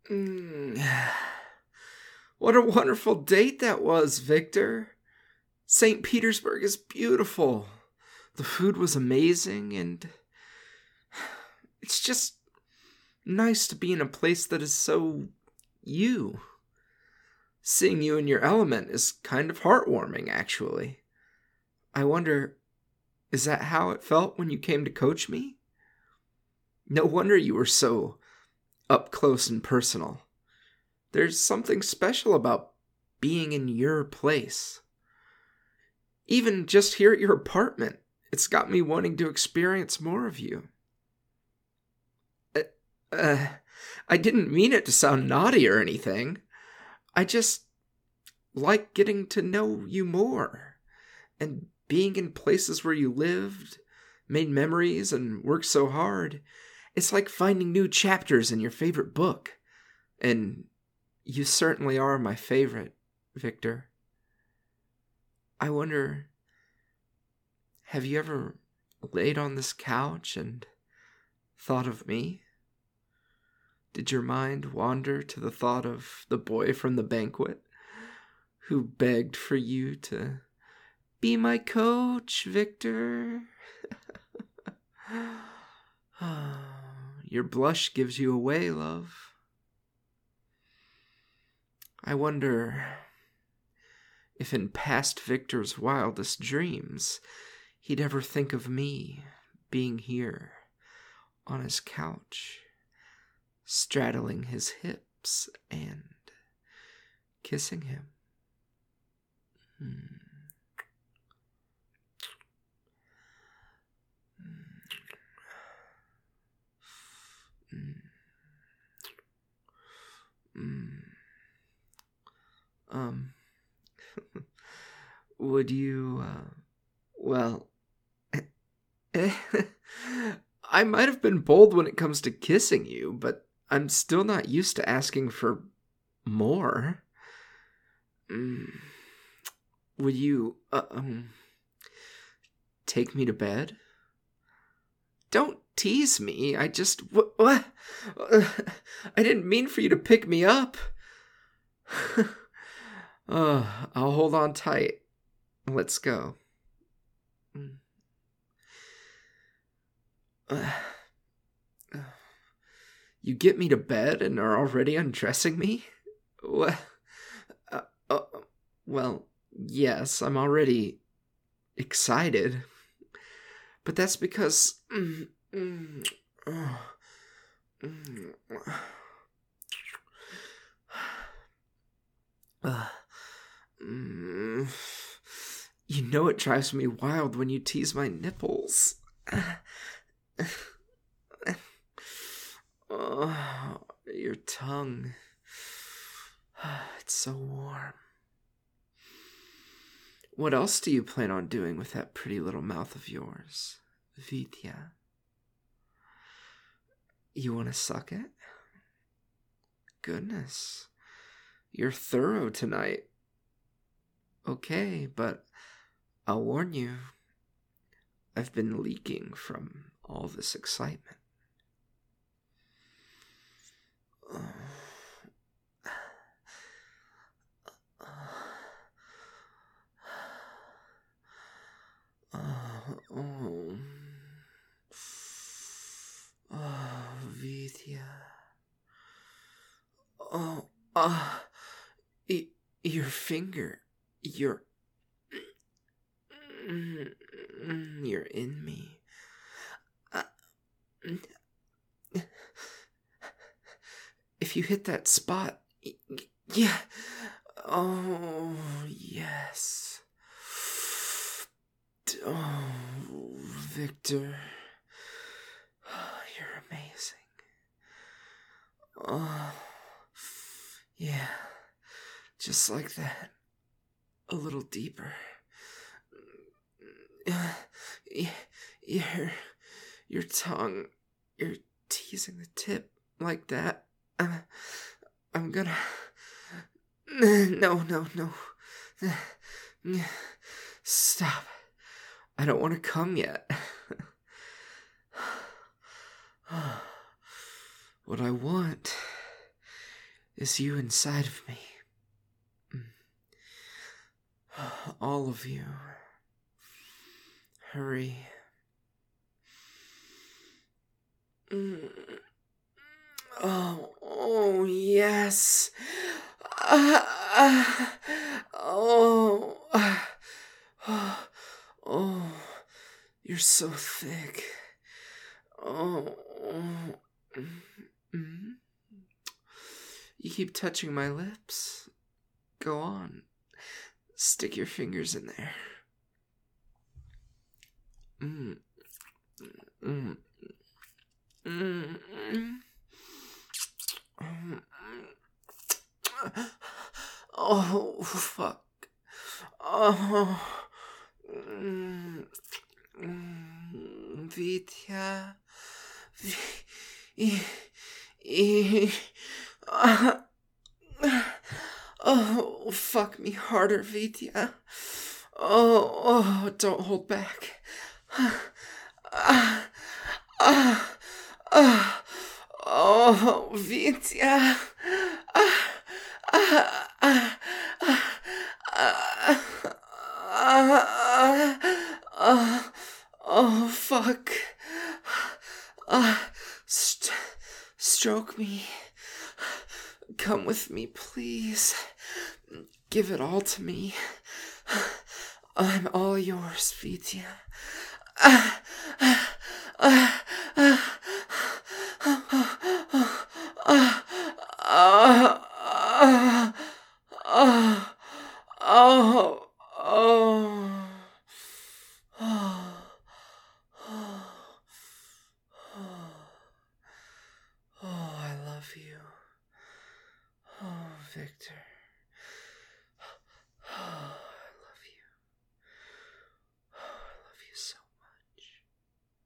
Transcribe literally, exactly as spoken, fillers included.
Mm. What a wonderful date that was, Victor. Saint Petersburg is beautiful. The food was amazing, and it's just nice to be in a place that is so you. Seeing you in your element is kind of heartwarming, actually. I wonder, is that how it felt when you came to coach me? No wonder you were so up close and personal. There's something special about being in your place. Even just here at your apartment, it's got me wanting to experience more of you. Uh, uh, I didn't mean it to sound naughty or anything. I just like getting to know you more, and being in places where you lived, made memories, and worked so hard. It's like finding new chapters in your favorite book. And you certainly are my favorite, Victor. I wonder, have you ever laid on this couch and thought of me? Did your mind wander to the thought of the boy from the banquet who begged for you to be my coach, Victor? Your blush gives you away, love. I wonder if in past Victor's wildest dreams he'd ever think of me being here on his couch, straddling his hips and kissing him. Hmm. Mm. Mm. Um, would you, uh, well, I might have been bold when it comes to kissing you, but I'm still not used to asking for more. Mm. Would you, uh, um, take me to bed? Don't tease me. I just... What? what? I didn't mean for you to pick me up. uh, I'll hold on tight. Let's go. Uh, you get me to bed and are already undressing me? What? Uh, uh, well, yes, I'm already excited. But that's because... Mm, mm, oh, mm, uh, mm, you know it drives me wild when you tease my nipples. Oh, your tongue. It's so warm. What else do you plan on doing with that pretty little mouth of yours, Vitya? You want to suck it? Goodness, you're thorough tonight. Okay, but I'll warn you, I've been leaking from all this excitement. Oh. Oh, oh, oh, Vidya. Oh, ah, uh, your finger, your, you're in me. Uh, if you hit that spot, yeah, oh, yes. Oh, Victor, you're amazing. Oh, yeah, just like that. A little deeper. Your, your tongue, you're teasing the tip like that. Uh, I'm gonna... No, no, no. Stop. I don't want to come yet. What I want is you inside of me. All of you. Hurry. Oh, oh, yes. Uh, uh, oh, uh, oh, oh, you're so thick. Oh, oh. Mm-hmm. You keep touching my lips. Go on. Stick your fingers in there. Mm. Mm. Mm. Mm. Oh, fuck. Oh. Mm. Mm. Vitya. V- e- uh. Oh, fuck me harder, Vitya. Oh, oh, don't hold back. Ah, ah, ah, oh, Vitya. Ah, ah, ah, ah, ah, ah, oh, fuck. Ah, st- stroke me. Come with me, please. Give it all to me. I'm all yours, Vitya. Ah, ah, ah, ah, ah, ah, ah, oh, oh, oh, I love you. Oh, Victor.